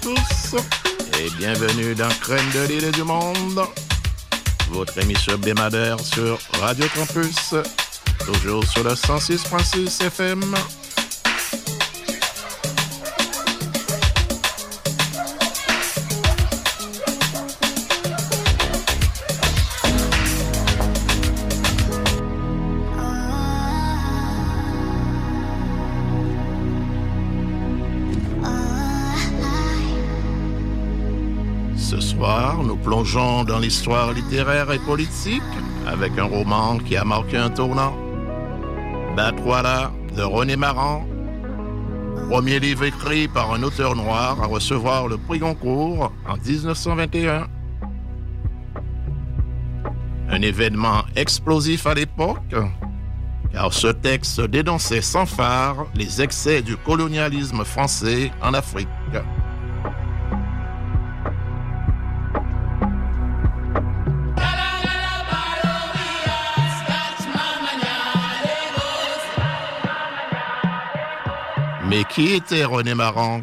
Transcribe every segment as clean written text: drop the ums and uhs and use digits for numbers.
tous et bienvenue dans Crème de l'île et du monde, votre émission hebdomadaire sur Radio Campus, toujours sur le 106.6 FM. Ce soir, nous plongeons dans l'histoire littéraire et politique avec un roman qui a marqué un tournant. Batouala de René Maran, premier livre écrit par un auteur noir à recevoir le prix Goncourt en 1921. Un événement explosif à l'époque, car ce texte dénonçait sans phare les excès du colonialisme français en Afrique. Mais qui était René Maran?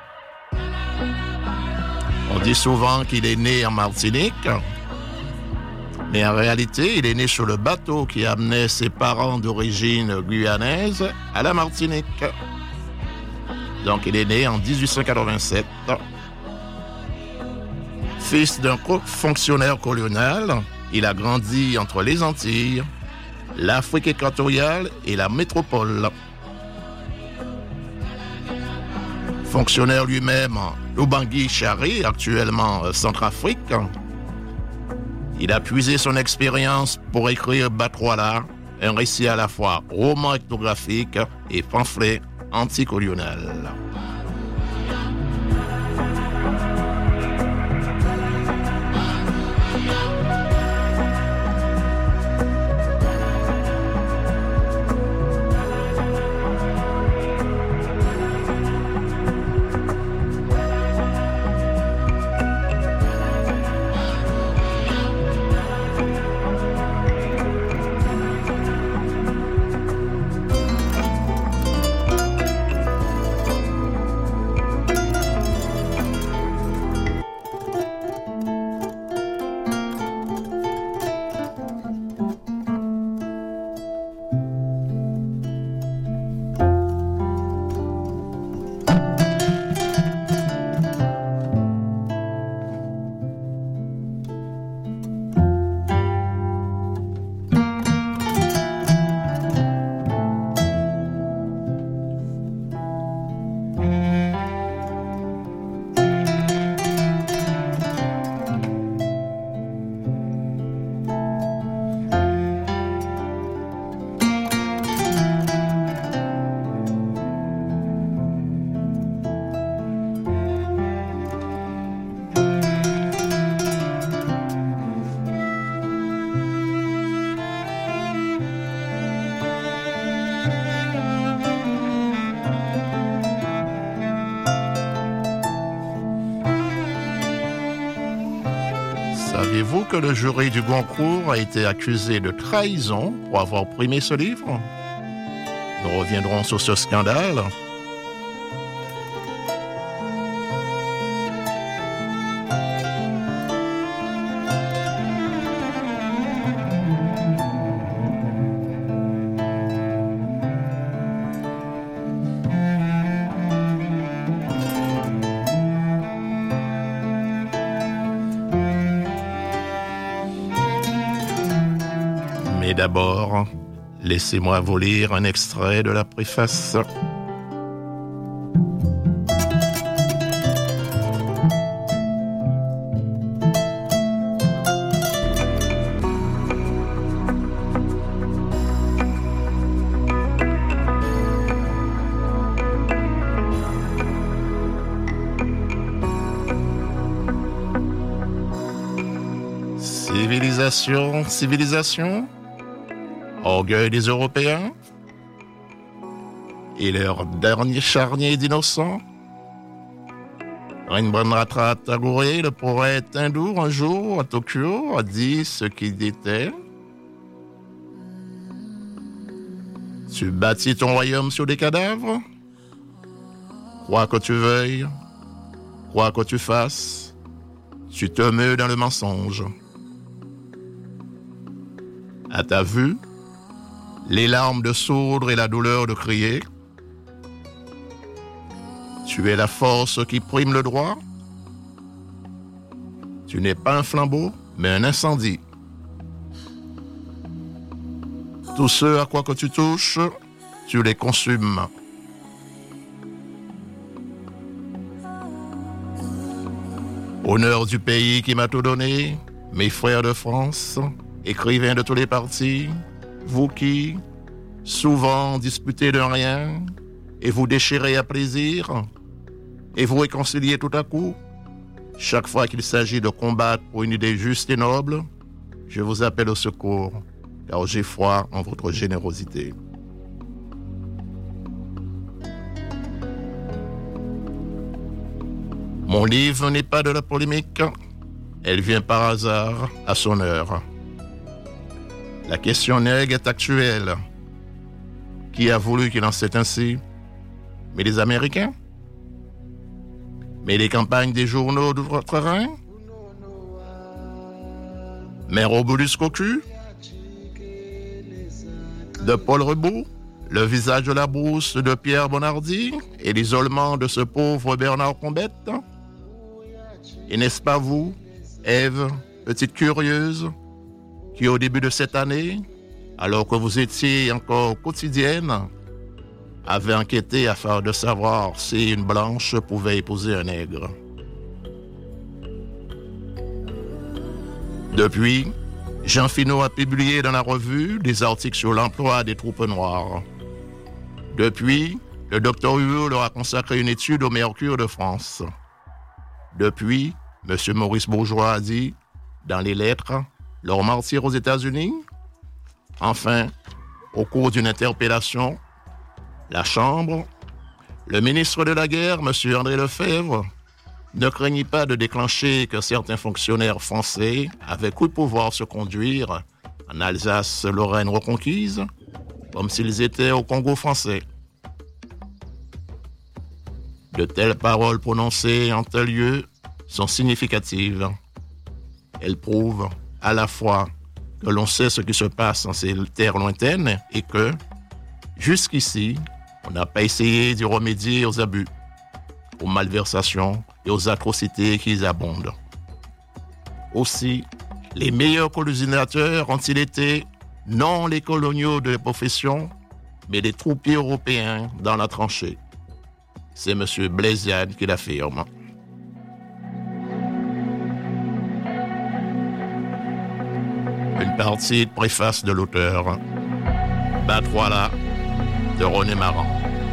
On dit souvent qu'il est né en Martinique, mais en réalité, il est né sur le bateau qui amenait ses parents d'origine guyanaise à la Martinique. Donc, il est né en 1887. Fils d'un fonctionnaire colonial, il a grandi entre les Antilles, l'Afrique équatoriale et la métropole. Fonctionnaire lui-même en Lubangui-Chari, actuellement Centrafrique, il a puisé son expérience pour écrire Batouala, un récit à la fois roman ethnographique et pamphlet anticolonial. Saviez-vous que le jury du Goncourt a été accusé de trahison pour avoir primé ce livre? Nous reviendrons sur ce scandale. Mais d'abord, laissez-moi vous lire un extrait de la préface. Civilisation, orgueil des Européens et leur dernier charnier d'innocents. Rabindranath Tagore, le poète hindou, un jour à Tokyo, a dit ce qu'il était. Tu bâtis ton royaume sur des cadavres? Quoi que tu veuilles, Quoi que tu fasses, tu te meus dans le mensonge. À ta vue, les larmes de sourdre et la douleur de crier. Tu es la force qui prime le droit. Tu n'es pas un flambeau, mais un incendie. Tous ceux à quoi que tu touches, tu les consumes. Honneur du pays qui m'a tout donné, mes frères de France, écrivains de tous les partis, vous qui, souvent disputés de rien, et vous déchirez à plaisir, et vous réconciliez tout à coup, chaque fois qu'il s'agit de combattre pour une idée juste et noble, je vous appelle au secours, car j'ai foi en votre générosité. Mon livre n'est pas de la polémique, elle vient par hasard à son heure. La question nègre est actuelle. Qui a voulu qu'il en soit ainsi? Mais les Américains? Mais les campagnes des journaux d'outre-Rhin? Mais Robulus Cocu? De Paul Rebout? Le visage de la brousse de Pierre Bonardi? Et l'isolement de ce pauvre Bernard Combette? Et n'est-ce pas vous, Ève, petite curieuse, qui au début de cette année, alors que vous étiez encore quotidienne, avait enquêté afin de savoir si une blanche pouvait épouser un nègre. Depuis, Jean Finot a publié dans la revue des articles sur l'emploi des troupes noires. Depuis, le docteur Huot leur a consacré une étude au Mercure de France. Depuis, M. Maurice Bourgeois a dit, dans les lettres, leur martyr aux États-Unis. Enfin, au cours d'une interpellation, la Chambre, le ministre de la Guerre, M. André Lefebvre, ne craignit pas de déclencher que certains fonctionnaires français avaient cru pouvoir se conduire en Alsace-Lorraine reconquise, comme s'ils étaient au Congo français. De telles paroles prononcées en tel lieu sont significatives. Elles prouvent à la fois que l'on sait ce qui se passe dans ces terres lointaines et que, jusqu'ici, on n'a pas essayé d'y remédier aux abus, aux malversations et aux atrocités qui y abondent. Aussi, les meilleurs colonisateurs ont-ils été non les coloniaux de la profession, mais les troupiers européens dans la tranchée. C'est M. Blasiade qui l'affirme. Une partie de préface de l'auteur. Bat-Voilà de René Maran.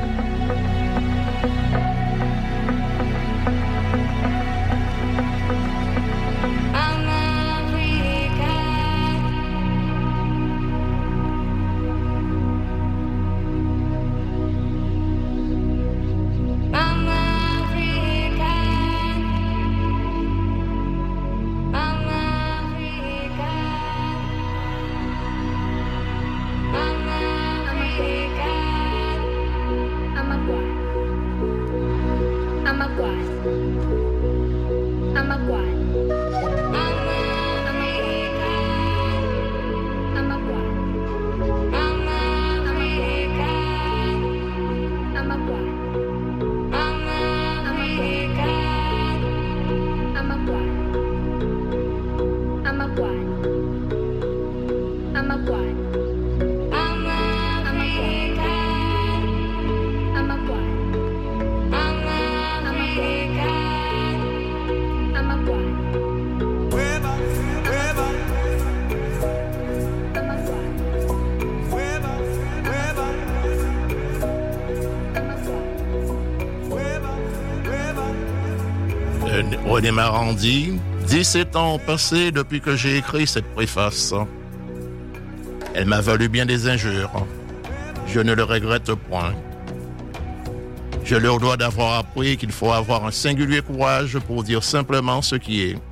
René Maran dit « 17 ans ont passé depuis que j'ai écrit cette préface. Elle m'a valu bien des injures. Je ne le regrette point. Je leur dois d'avoir appris qu'il faut avoir un singulier courage pour dire simplement ce qui est.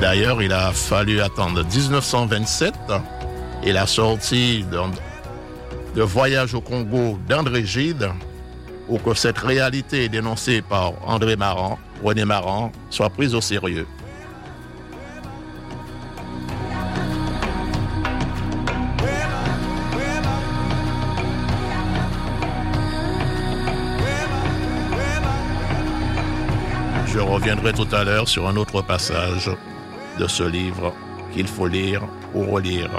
D'ailleurs, il a fallu attendre 1927 et la sortie de Voyage au Congo d'André Gide pour que cette réalité dénoncée par René Marant, soit prise au sérieux. Je reviendrai tout à l'heure sur un autre passage de ce livre qu'il faut lire ou relire.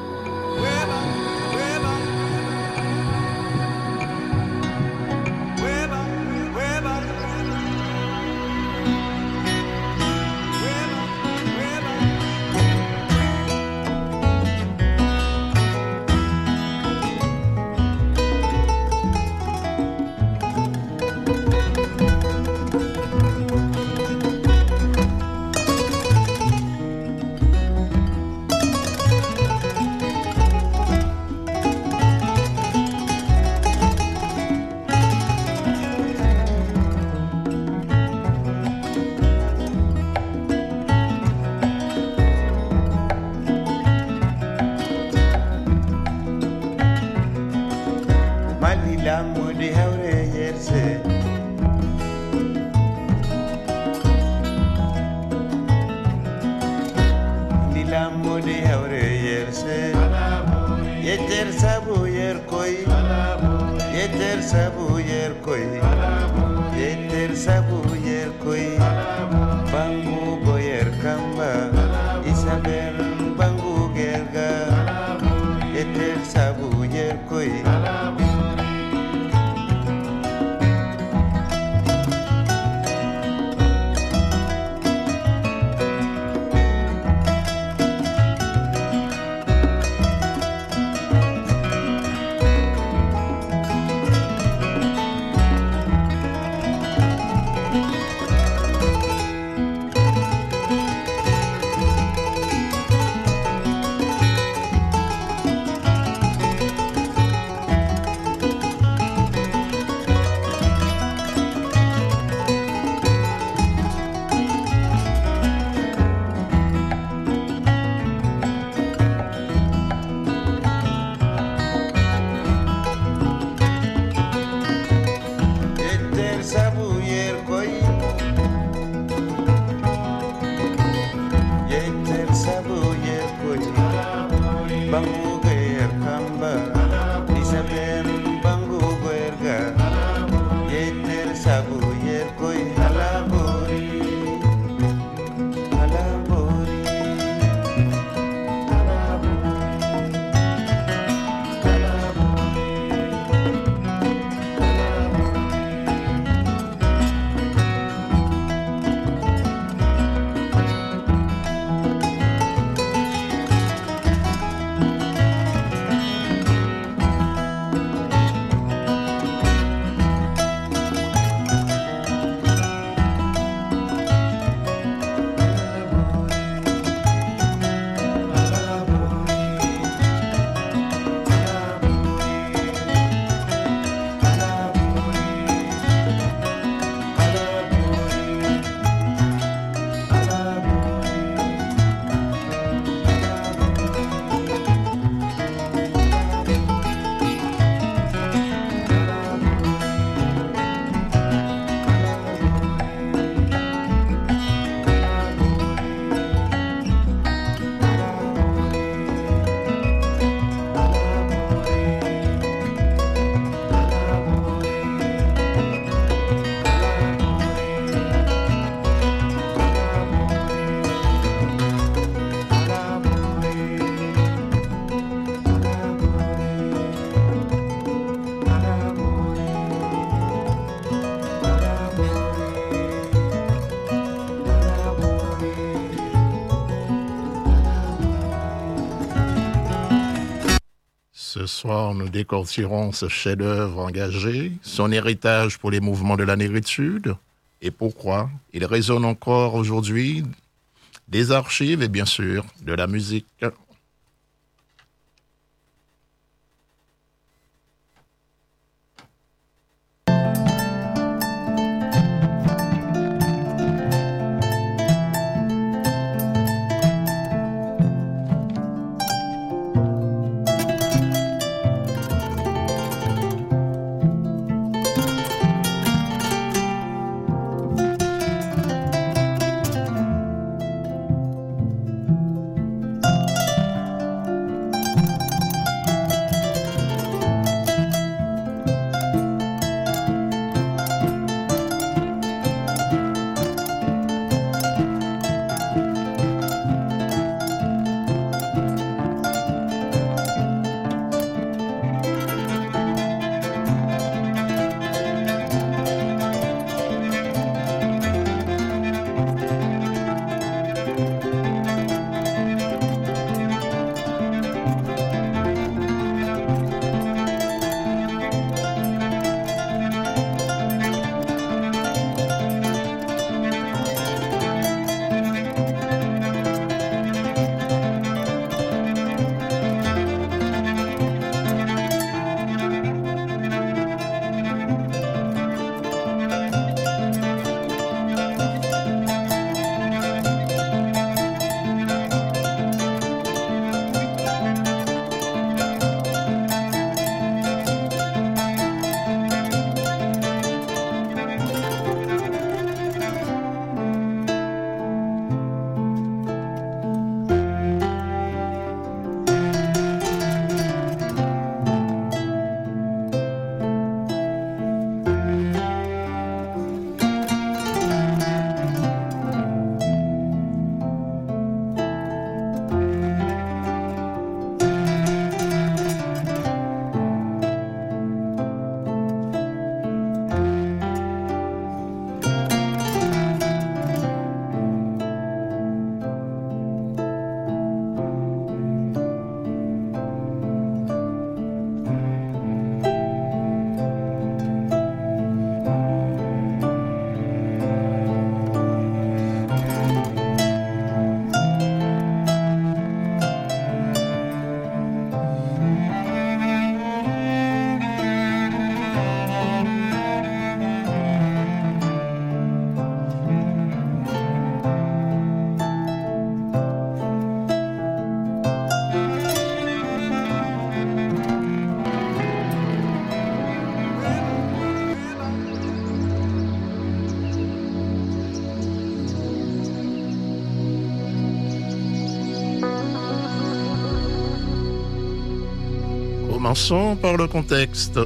Ce soir, nous décortirons ce chef-d'œuvre engagé, son héritage pour les mouvements de la négritude et pourquoi il résonne encore aujourd'hui des archives et bien sûr de la musique. Commençons par le contexte.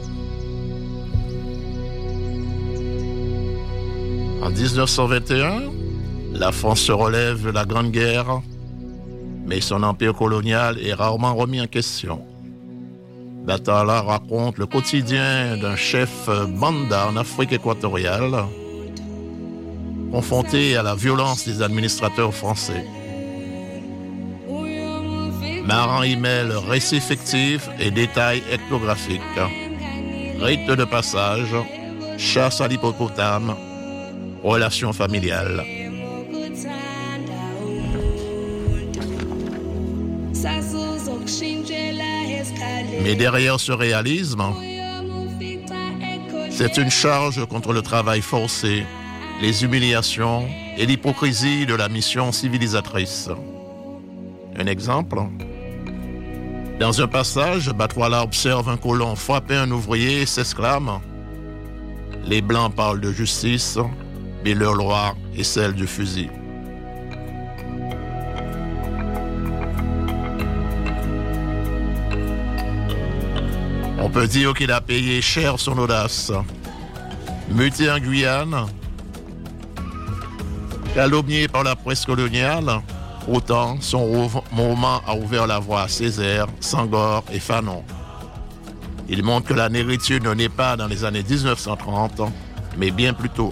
En 1921, la France se relève de la Grande Guerre, mais son empire colonial est rarement remis en question. Batala raconte le quotidien d'un chef Banda en Afrique équatoriale, confronté à la violence des administrateurs français. Maran y mêle récits fictifs et détails ethnographiques. Rites de passage, chasse à l'hippopotame, relations familiales. Mais derrière ce réalisme, c'est une charge contre le travail forcé, les humiliations et l'hypocrisie de la mission civilisatrice. Un exemple? Dans un passage, Batwala observe un colon frapper un ouvrier et s'exclame « Les Blancs parlent de justice, mais leur loi est celle du fusil. » On peut dire qu'il a payé cher son audace. Muté en Guyane, calomnié par la presse coloniale, pourtant son roman a ouvert la voie à Césaire, Senghor et Fanon. Il montre que la négritude ne naît pas dans les années 1930, mais bien plus tôt.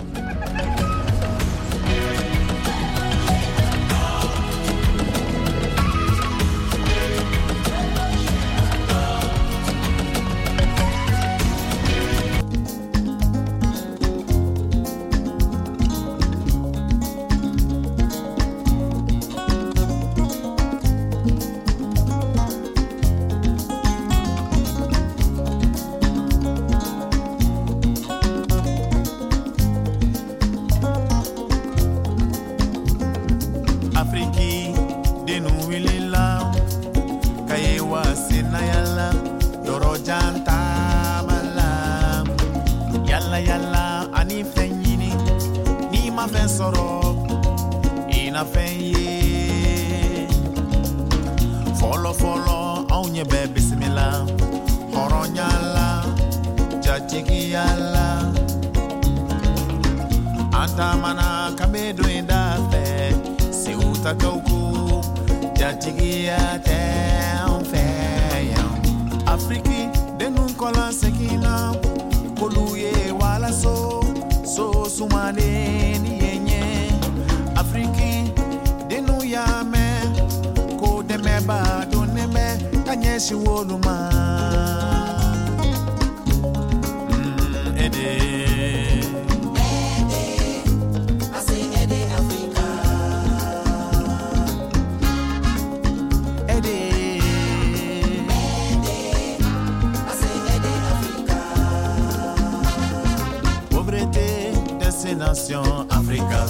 Destination Africa.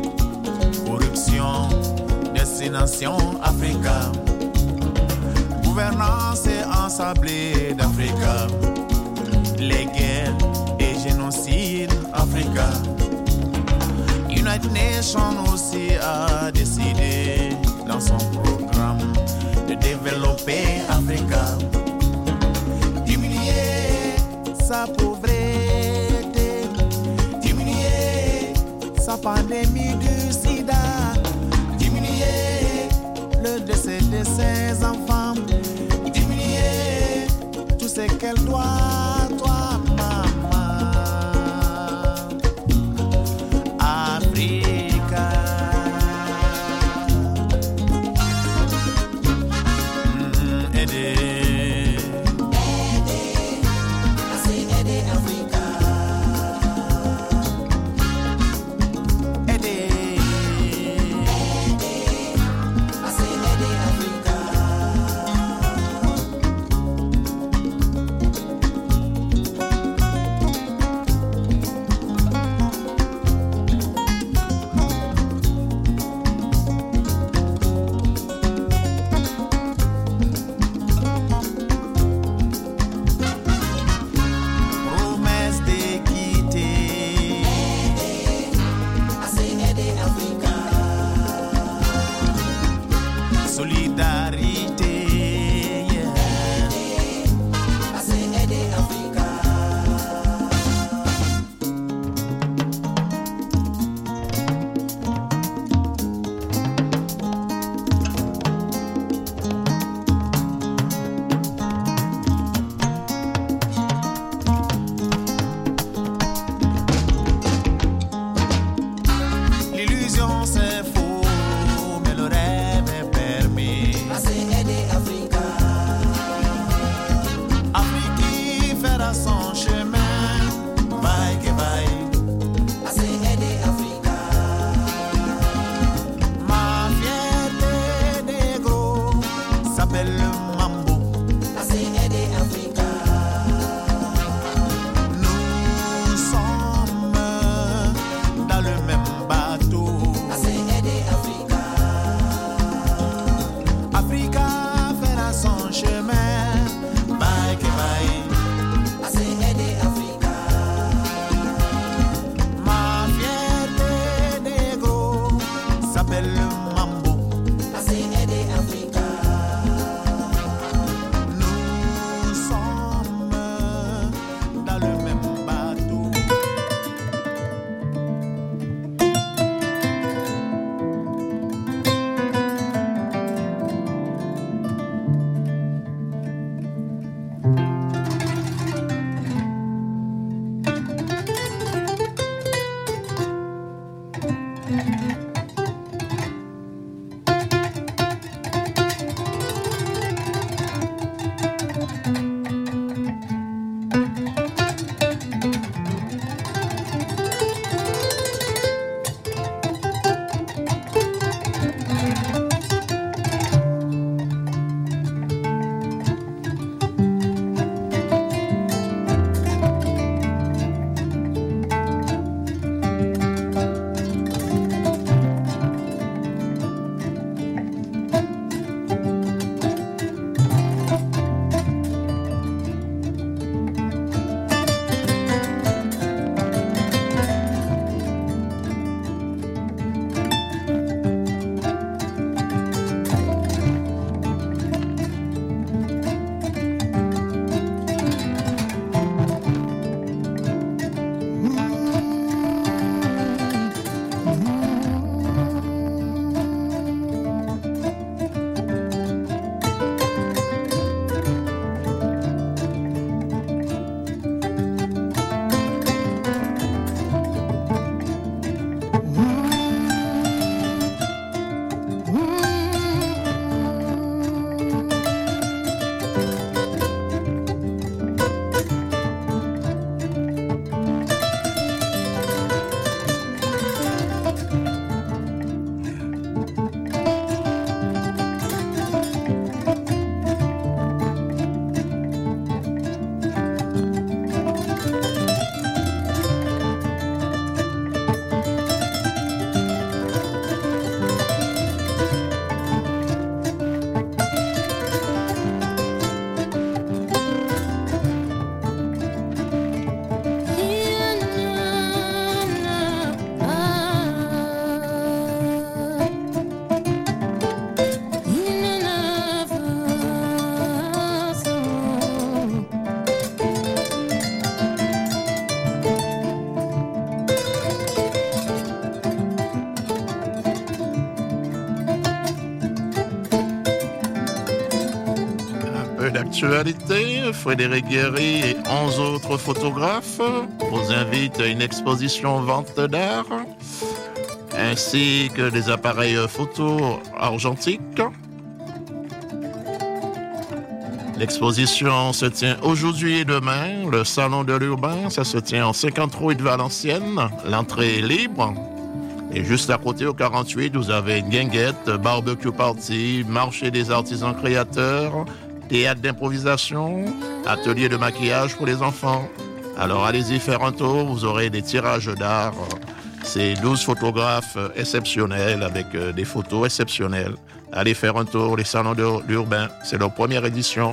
Corruption, Destination Africa. Gouvernance et ensablée d'Africa. Les guerres et génocides Africa. United Nations aussi a décidé dans son programme de développer Africa. Diminuer sa pauvreté, diminuer sa pandémie du sida, diminuer le décès de ses enfants, diminuer tout ce qu'elle doit, toi, maman. Africa. Aider. Assez aider Africa. Aider. Assez aider Africa. Promesse d'équité. Assez aider Africa. Solidarité. Yeah. s'appelle le Mambo. ACED Africa. Nous sommes dans le même bateau. ACED Africa. Africa fera son chemin. Bye que bye. ACED Africa. Ma fierté négro s'appelle le Mambo. ACED Africa. Nous sommes dans le même bateau. D'actualité, Frédéric Guéry et 11 autres photographes vous invitent à une exposition vente d'art, ainsi que des appareils photo argentiques. L'exposition se tient aujourd'hui et demain. Le Salon de l'Urbain, ça se tient en 53 rue de Valenciennes. L'entrée est libre. Et juste à côté, au 48, vous avez une guinguette, barbecue party, marché des artisans créateurs, théâtre d'improvisation, atelier de maquillage pour les enfants. Alors allez-y faire un tour, vous aurez des tirages d'art. C'est 12 photographes exceptionnels avec des photos exceptionnelles. Allez faire un tour, les salons de l'urbain, c'est leur première édition.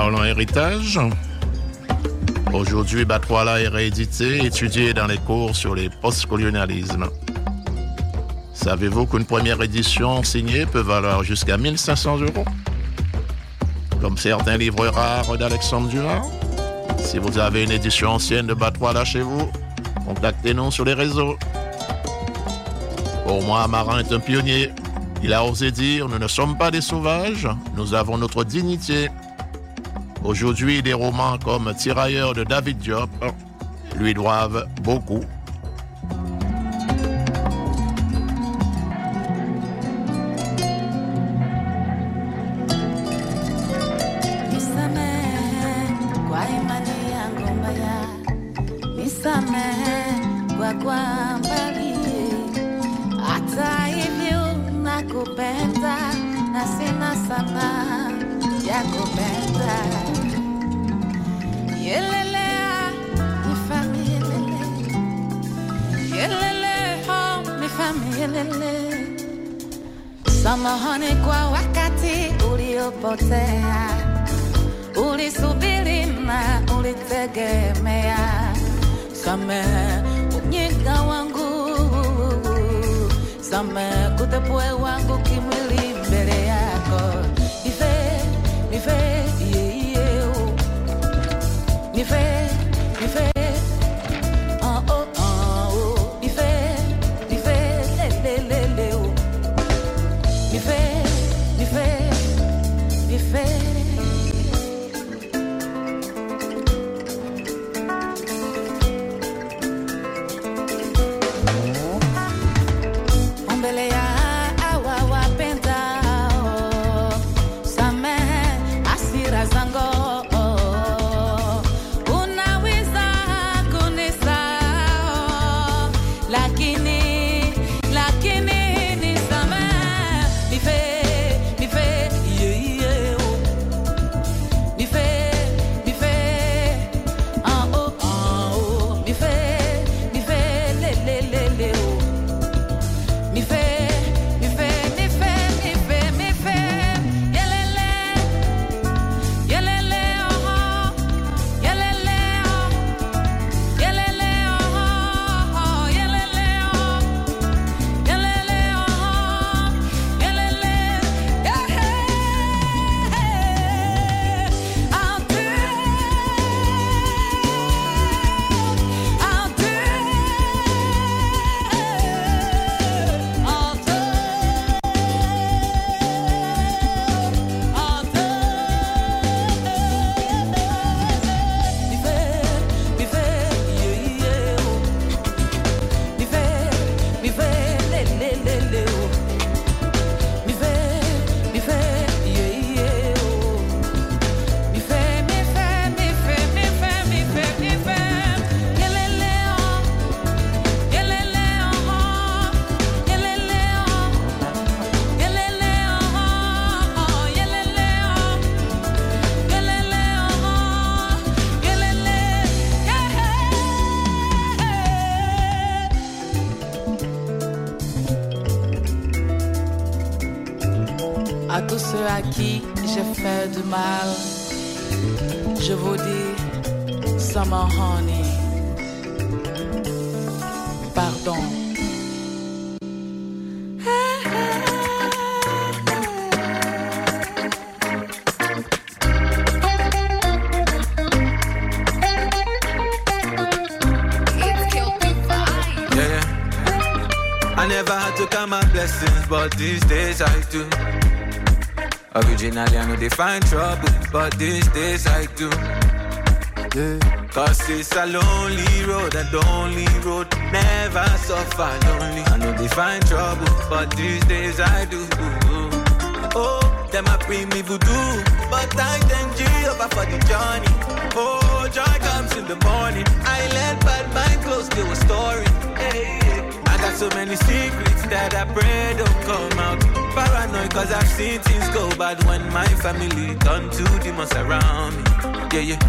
Parlons héritage. Aujourd'hui, Batouala est réédité, étudié dans les cours sur les postcolonialismes. Savez-vous qu'une première édition signée peut valoir jusqu'à 1 500 €? Comme certains livres rares d'Alexandre Dumas. Si vous avez une édition ancienne de Batouala chez vous, contactez-nous sur les réseaux. Pour moi, Marin est un pionnier. Il a osé dire « Nous ne sommes pas des sauvages, nous avons notre dignité ». Aujourd'hui, des romans comme Tirailleurs de David Diop lui doivent beaucoup. Samahani kwa wakati uliopotea, ulisubiri na ulitegemea. Samehe ujinga wangu, samehe kutepwe wangu kimwili mbele yako. Nife, yeah, yeah, oh. Nife, oh, oh, oh. Nife, le, oh. Mi fe. Ombele ya awa wapenda, samehe hasira zangu, unaweza kunisahau, lakini à tous ceux à qui j'ai fait du mal, je vous dis, Samahani, pardon. I never had to count my blessings, but these days I do. Originally I know they find trouble, but these days I do. Yeah. Cause it's a lonely road, and the only road never suffer lonely. I know they find trouble, but these days I do. Oh, them a bring me voodoo, but I thank Jehovah for the journey. Oh, joy comes in the morning. I let bad mind close to a story. Hey. I got so many secrets that I pray don't come out. Paranoid cause I've seen things go bad when my family turn to demons around me. Yeah, yeah.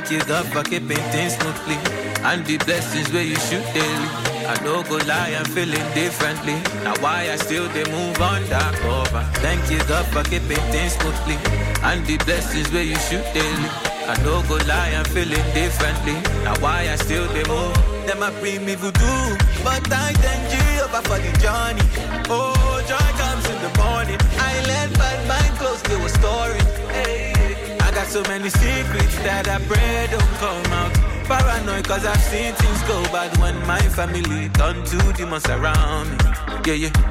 Thank you, God, for keeping things smoothly. And the blessings where you shoot daily. I don't go lie, I'm feeling differently. Now why I still they move on that cover. Thank you, God, for keeping things smoothly. And the blessings where you shoot daily. I don't go lie, I'm feeling differently. Now why I still they move. Them I bring me voodoo, but I thank Jehovah for the journey. Oh, joy comes in the morning. I let bad mind close to a story. Hey, I got so many secrets that I pray don't come out. Paranoid cause I've seen things go bad when my family turn to demons around me. Yeah, yeah.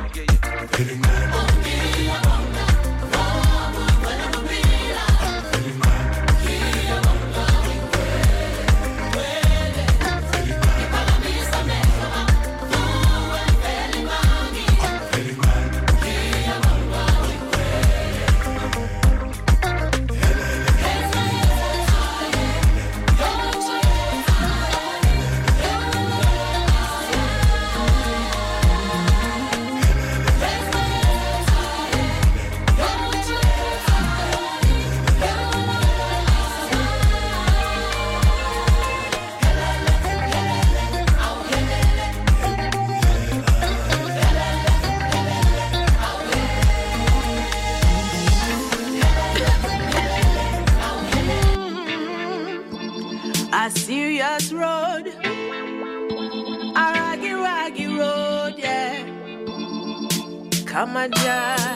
Serious road, a raggy road, yeah. Come on, yeah.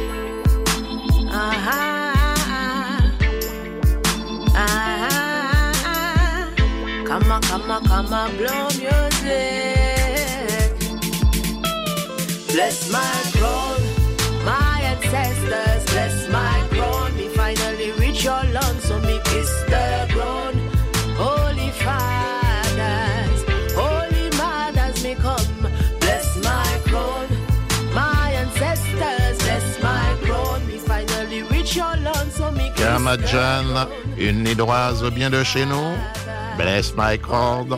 Come on, blow music. Bless my crown, my ancestors, bless my crown. Me finally reach your lawn, so me kiss the ground. Holy fathers, holy mothers, me come, bless my crown. My ancestors, bless my crown. Me finally reach your lawn, so me kiss Kamadjan, une hydroise bien de chez nous. Bless my crown.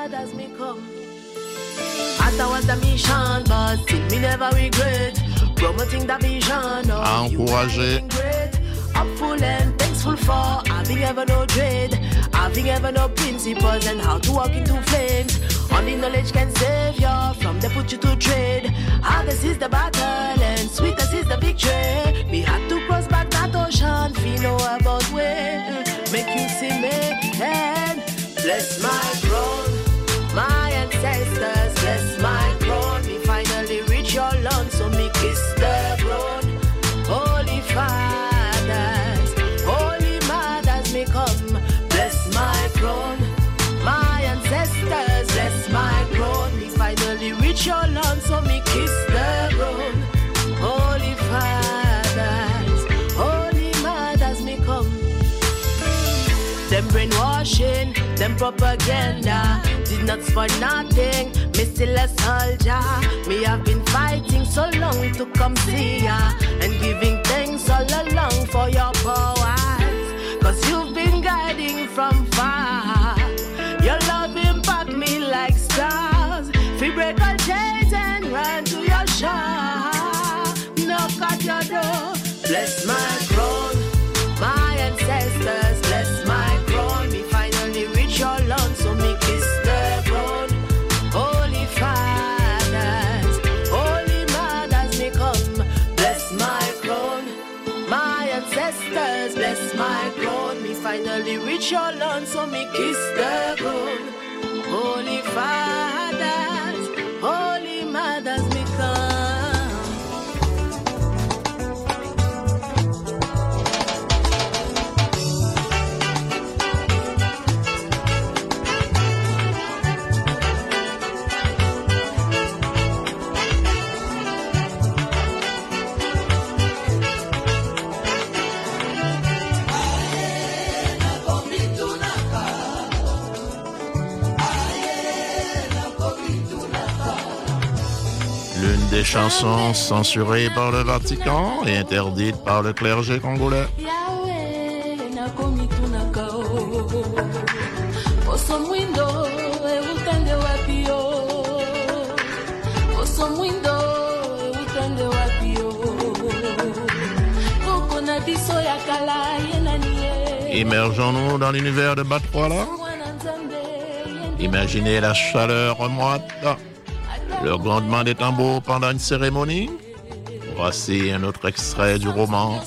That was the mission, but still me never regret. Promoting the vision of encourager. Upful and thankful for having ever no dread, having ever no principles and how to walk into flames. Only knowledge can save you from the put you to trade. Hardest is the battle and sweetest is the victory. We had to cross back that ocean, feel know about way. Make you see me and bless my throne. My ancestors, bless my crown. Me finally reach your lawn, so me kiss the throne. Holy fathers, holy mothers, me come, bless my crown. My ancestors, bless my crown. Me finally reach your lawn, so me kiss the throne. Holy fathers, holy mothers, me come. Them brainwashing, them propaganda did not spot nothing. Me still a soldier. Me have been fighting so long to come see ya, and giving thanks all along for your powers. Cause you've been guiding from far. Your love impact me like stars. We break all chains and run to your shore. Knock at your door. Bless my crown. My ancestors, bless my crown. Me finally reach your lawn, so me kiss the ground. Holy fathers, holy mothers, me come, bless my crown. My ancestors, bless my crown. Me finally reach your lawn, so me kiss the ground. Holy fathers, holy mothers, me come. L'une des chansons censurées par le Vatican et interdite par le clergé congolais. Immergeons-nous dans l'univers de Batroala. Imaginez la chaleur moite, le grondement des tambours pendant une cérémonie. Voici un autre extrait du roman.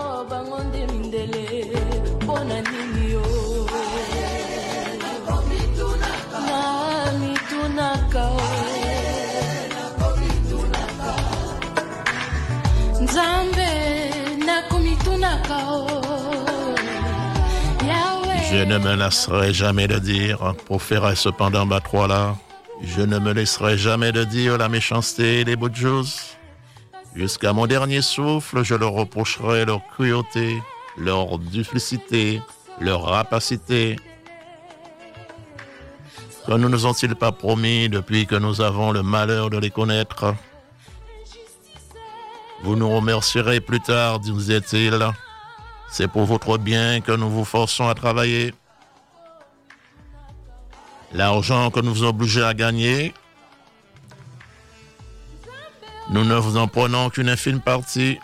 Je ne me lasserai jamais de dire, proférait cependant Batroala, je ne me laisserai jamais de dire la méchanceté des Budjus. Jusqu'à mon dernier souffle, je leur reprocherai leur cruauté, leur duplicité, leur rapacité. Que ne nous ont-ils pas promis depuis que nous avons le malheur de les connaître? Vous nous remercierez plus tard, disait-il. C'est pour votre bien que nous vous forçons à travailler. L'argent que nous vous obligeons à gagner, nous ne vous en prenons qu'une infime partie.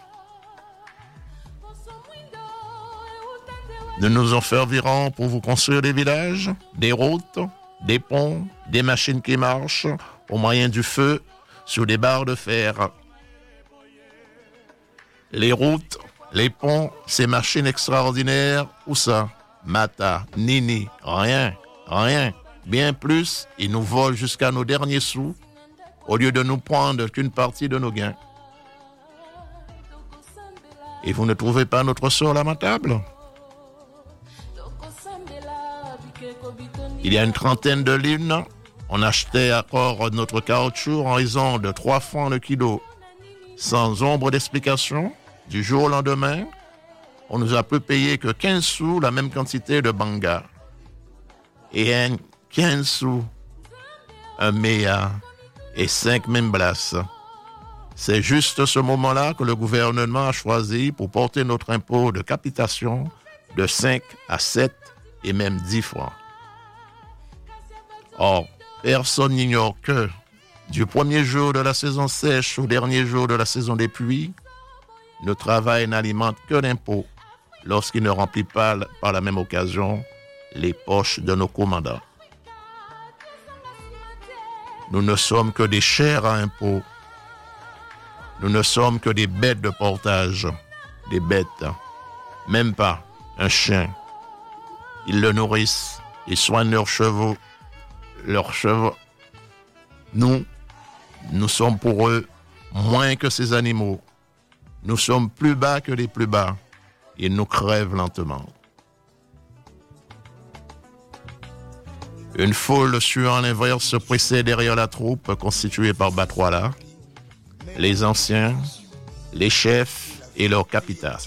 Nous nous en servirons pour vous construire des villages, des routes, des ponts, des machines qui marchent au moyen du feu sur des barres de fer. Les routes, les ponts, ces machines extraordinaires, où ça? Mata, nini, rien. Bien plus, ils nous volent jusqu'à nos derniers sous, au lieu de nous prendre qu'une partie de nos gains. Et vous ne trouvez pas notre sort lamentable? Il y a une trentaine de lunes, on achetait à corps notre caoutchouc en raison de 3 francs le kilo. Sans ombre d'explication, du jour au lendemain, on nous a peu payé que 15 sous la même quantité de banga. Et 15 sous, un méa et 5 memblas. C'est juste ce moment-là que le gouvernement a choisi pour porter notre impôt de capitation de 5 à 7 et même 10 francs. Or, personne n'ignore que, du premier jour de la saison sèche au dernier jour de la saison des pluies, le travail n'alimente que l'impôt lorsqu'il ne remplit pas, par la même occasion, les poches de nos commandants. Nous ne sommes que des chairs à impôt. Nous ne sommes que des bêtes de portage. Des bêtes. Même pas un chien. Ils le nourrissent. Ils soignent leurs chevaux. Nous sommes pour eux moins que ces animaux. Nous sommes plus bas que les plus bas. Ils nous crèvent lentement. Une foule suant l'inverse se pressait derrière la troupe constituée par Batroala, les anciens, les chefs et leurs capitaines.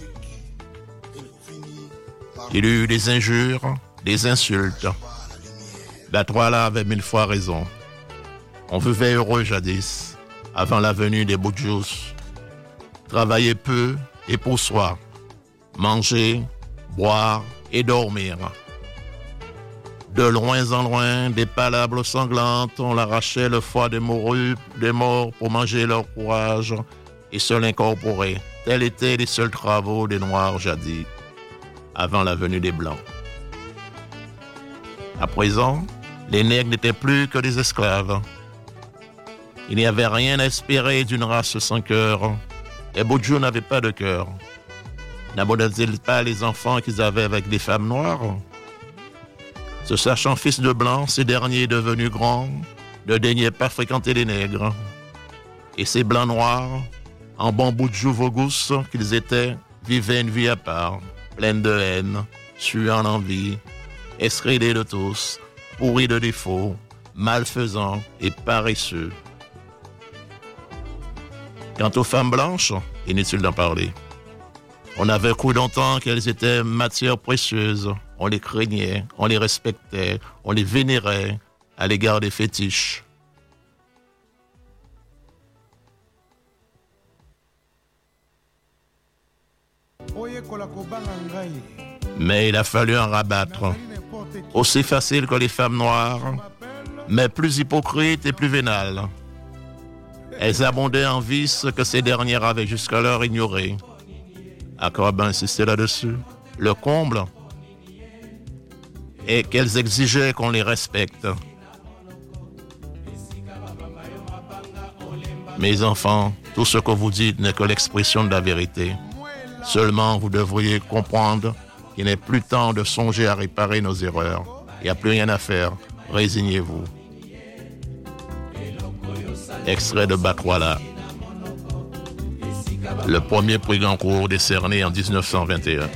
Il y eut des injures, des insultes. Batroala avait 1000 fois raison. On vivait heureux jadis, avant la venue des Budjus. Travailler peu et pour soi. Manger, boire et dormir. De loin en loin, des palabres sanglantes, on l'arrachait le foie des morts pour manger leur courage et se l'incorporer. Tels étaient les seuls travaux des Noirs jadis, avant la venue des Blancs. À présent, les nègres n'étaient plus que des esclaves. Il n'y avait rien à espérer d'une race sans cœur. Les Budjus n'avaient pas de cœur. N'abandonnaient-ils pas les enfants qu'ils avaient avec des femmes noires? Se sachant fils de blancs, ces derniers devenus grands ne daignaient pas fréquenter les nègres. Et ces blancs noirs, en bons Budjus vogus qu'ils étaient, vivaient une vie à part, pleine de haine, suant l'envie, escridés de tous, pourris de défauts, malfaisants et paresseux. Quant aux femmes blanches, inutile d'en parler. On avait cru longtemps qu'elles étaient matière précieuse. On les craignait, on les respectait, on les vénérait à l'égard des fétiches. Mais il a fallu en rabattre. Aussi facile que les femmes noires, mais plus hypocrites et plus vénales. Elles abondaient en vices que ces dernières avaient jusqu'alors ignorés. Akroba insistait là-dessus. Le comble, et qu'elles exigeaient qu'on les respecte. Mes enfants, tout ce que vous dites n'est que l'expression de la vérité. Seulement, vous devriez comprendre qu'il n'est plus temps de songer à réparer nos erreurs. Il n'y a plus rien à faire. Résignez-vous. Extrait de Batouala. Le premier prix Goncourt décerné en 1921.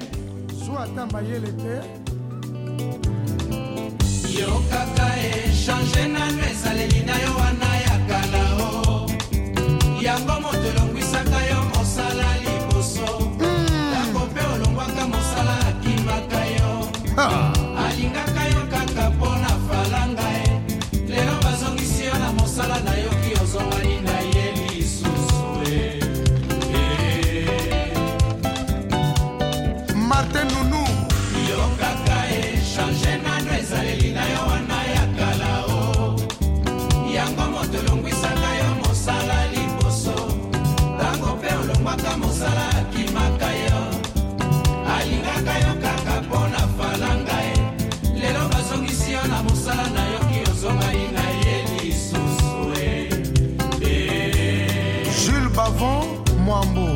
Jules Bavon, Mwambo.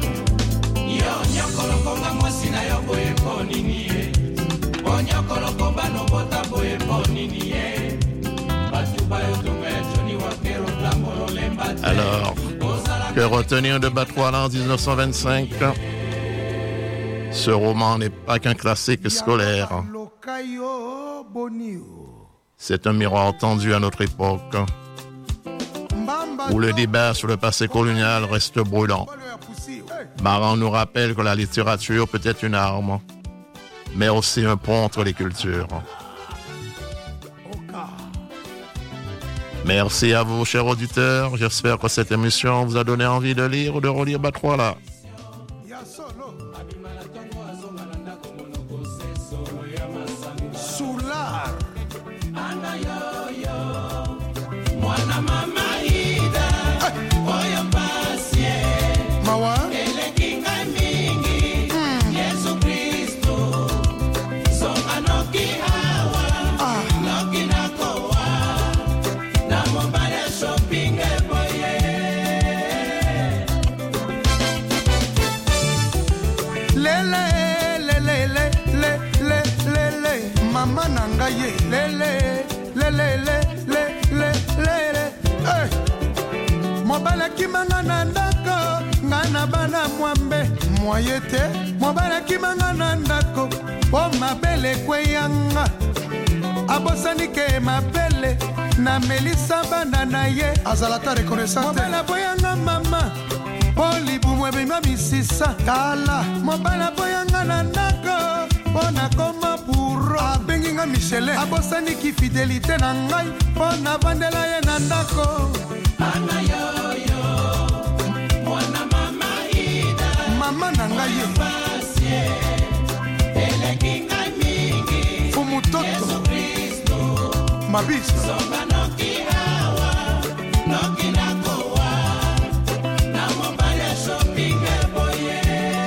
Alors, que retenir de Batouala en 1925? Ce roman n'est pas qu'un classique scolaire. C'est un miroir tendu à notre époque, où le débat sur le passé colonial reste brûlant. Maran nous rappelle que la littérature peut être une arme, mais aussi un pont entre les cultures. Merci à vous, chers auditeurs. J'espère que cette émission vous a donné envie de lire ou de relire Batouala. Mama nangaye lele lele lele lele hey. Mobala kimanga na ndako ngana bana mwambe moyete mobala kimanga na ndako o mabele kweyanga abosani ke mabele na Melissa bana na ye azalata reconnaissante mobala boyanga mama poli bumwe bima misisa kala mobala boyanga na ndako bona koma puro abenginga Michele abosani ki fidélité na ngai bona vandela ye na ndako ana yoyo mwana mama ida mama na ngai ye elekinga mingi fumutoto Yesu Kristo mabisa songa noki hawa noki nakowa na mobile shopping boye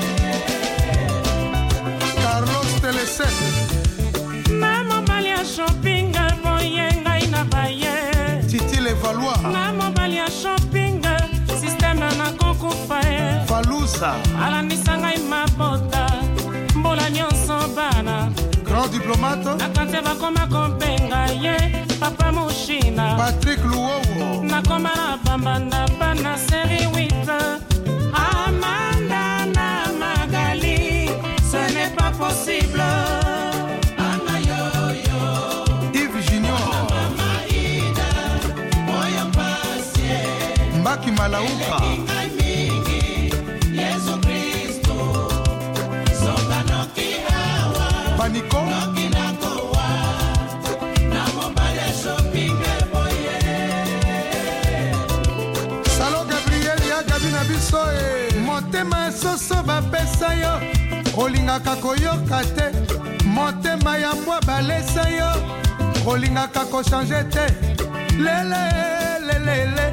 Maman balia shopping boye ngai na baye Titi le Valois Maman balia shopping système na kokufa Falousa Alandisa ngai mabota mbola nyonso bana Grand diplomate Nakante bakoma kompenga ye Papa Mushina Patrick Louowo Nakoma na bambanda bana série 8 Amanda na Magali Ce n'est pas possible Mbaki Malauka Yesu Kristo Songa noki hawa Baniko Noki nakowa Na mobile shopping boye Salo Gabriel ya gabi na biso Motema soso bapesa yo Olingaka koyoka te Motema ya mbwa balesa yo Olingaka kochange te Lele lele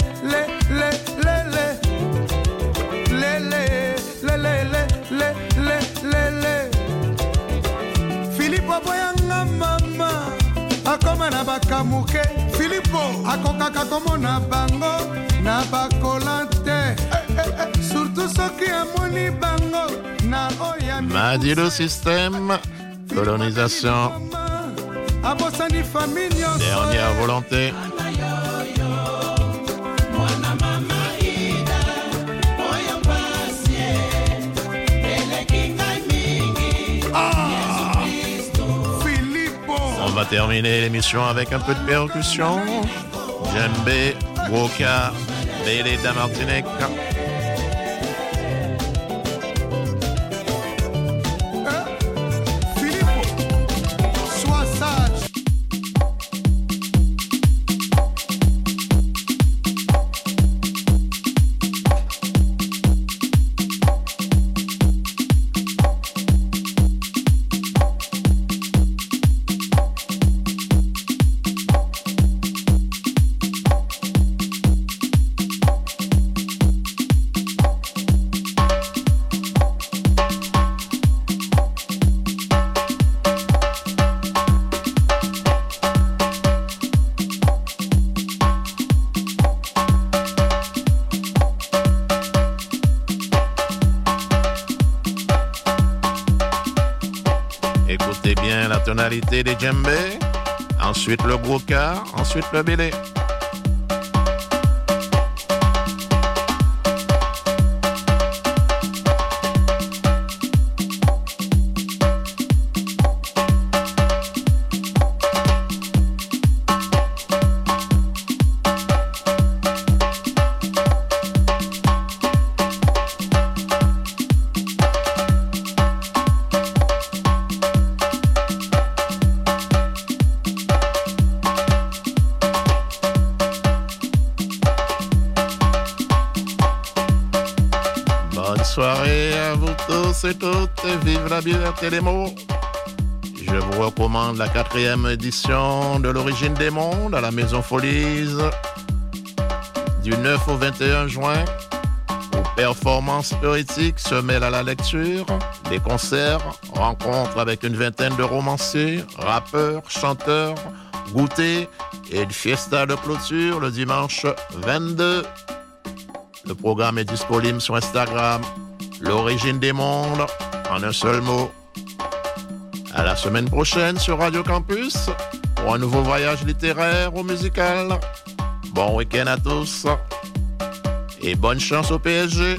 Philippe boyanga mama motema na bakamuke Filipo akokaka komona bango na bakola te surtout soki amoni bango na oya Madilu système, colonisation, abosani famille nyonso dernière volonté. On va terminer l'émission avec un peu de percussion. Djembé, Woka, Bélé de la Martinique. Écoutez bien la tonalité des djembés, ensuite le gwoka, ensuite le bélé. Bonne soirée à vous tous et toutes, vive la liberté des mots. Je vous recommande la 4e édition de l'Origine des mondes à la Maison Folies du 9 au 21 juin, où performances poétiques se mêlent à la lecture, des concerts, rencontres avec une vingtaine de romanciers, rappeurs, chanteurs, goûters et une fiesta de clôture le dimanche 22. Le programme est disponible sur Instagram, l'Origine des mondes, en un seul mot. À la semaine prochaine sur Radio Campus pour un nouveau voyage littéraire ou musical. Bon week-end à tous et bonne chance au PSG.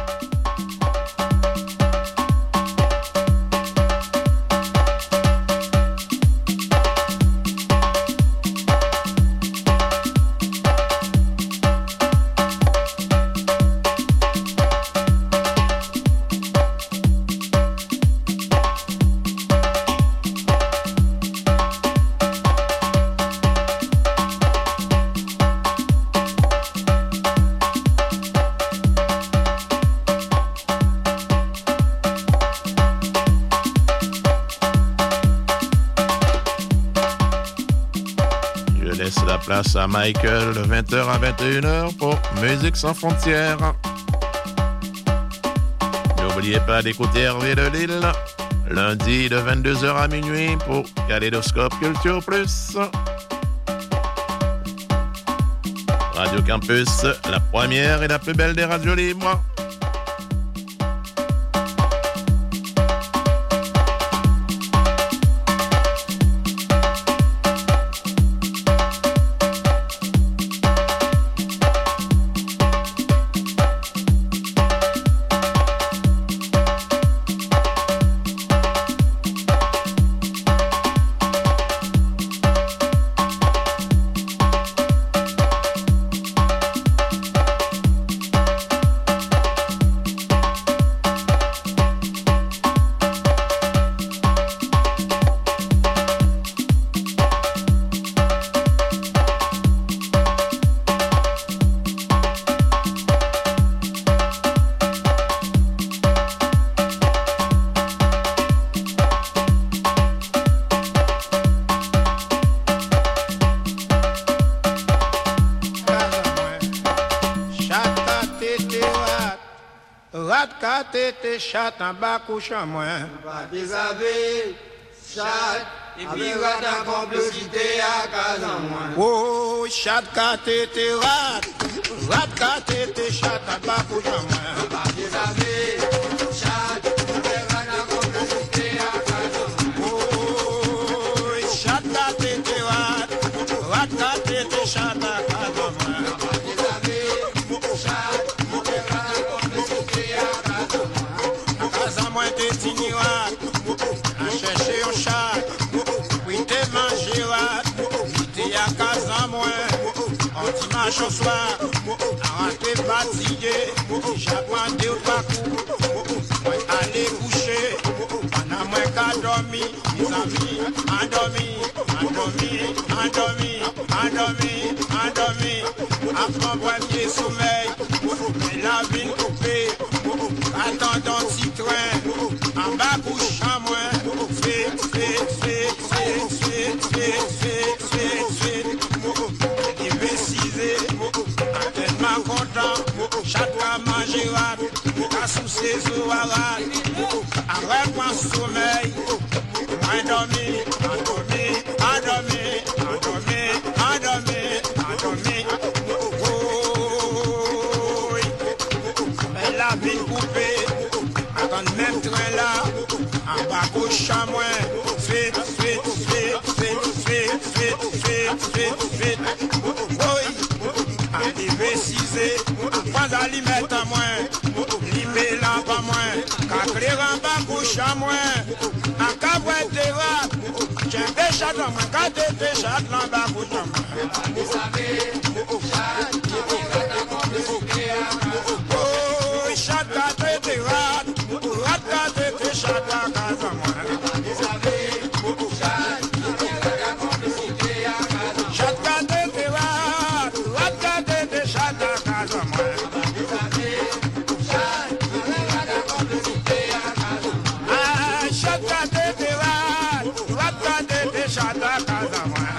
La place à Michael de 20h à 21h pour Musique sans frontières. N'oubliez pas d'écouter Hervé de Lille, lundi de 22h à minuit pour Kaléidoscope Culture Plus. Radio Campus, la première et la plus belle des radios libres. Rat ka tete chat en bas couchant moi. Pas déshabillé, chat. et puis la complicité à Casamance. Oh, chat katete rat katete chat à Bakou Jamoin. Chat, la complicité à Casamance. Oh, chat katete rat katete chat à Casamance. Casamance te tinirat, a cherché un chat, oui te manger rat, t'es à Casamance, on dimanche au soir, a raté fatigué, j'apprends deux parcours, moi aller coucher, pendant moi qu'à dormir, mes amis, endormi, après moi pied sommeil, mais la vie coupée, attendant petit train, en bas couche à moi, fait, diversiser, tellement content, chaque fois manger rap, à sous ses oreilles, après moi sommeil, endormi, mais la vie coupée, attends même train là, en bas couche à moi, vite, oui, à diversiser, pas à l'y mettre à moins, l'y lampe à moins, qu'à clair en bas couche à moi, à cabouette de rap, j'ai des chats dans moi, qu'à des chats en bas couche à moi. Oh, chat gâté de rat gâté de chat à Casamance. Chat gâté de rat gâté de chat à Casamance. Ah, chat gâté de rat gâté de chat à Casamance.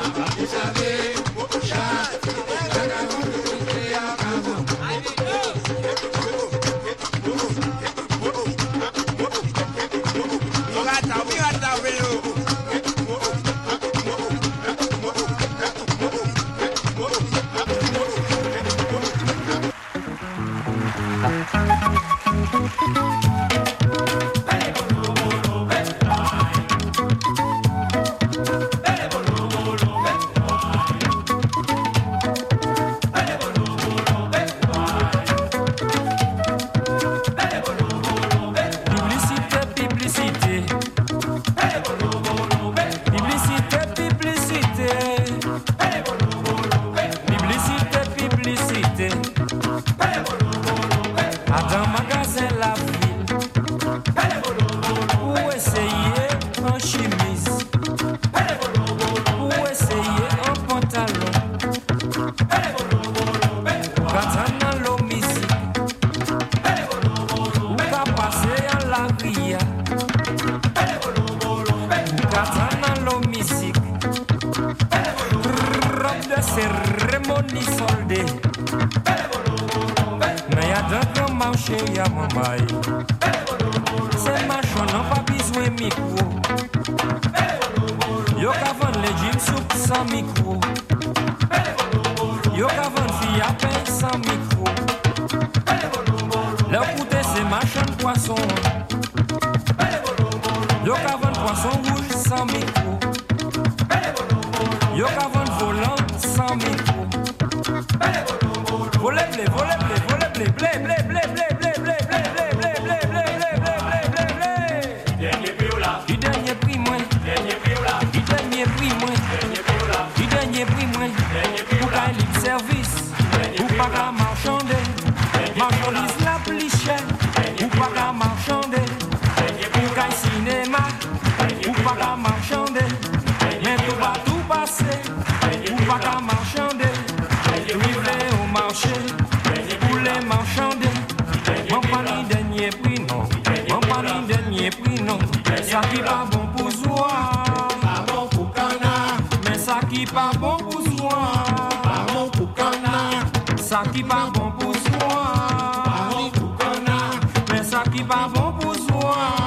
C'est machin, non pas besoin micro. Yo qu'avant les jeans soup sans micro. Yo qu'avant fille à peine sans micro. Leur côté c'est machin poisson. Yo qu'avant poisson rouge sans micro. Yo qu'avant volant sans micro. Voler blé, blé, blé, blé, blé, blé. Pour qu'un libre service, ou pas qu'à marchander, marchandise la plus chère, ou pas qu'à marchander, pour qu'un cinéma, ou pas qu'à marchander, mais tout va tout passer, ou pas qu'à marchander, vivre au marché, pour les marchander, mon pas ni dernier prix non, mon pas ni dernier prix non, ça qui pas bon pour soi, pas bon pour canard, mais ça qui pas bon pour ça qui pas bon pour soi, mais ça qui pas bon pour soi.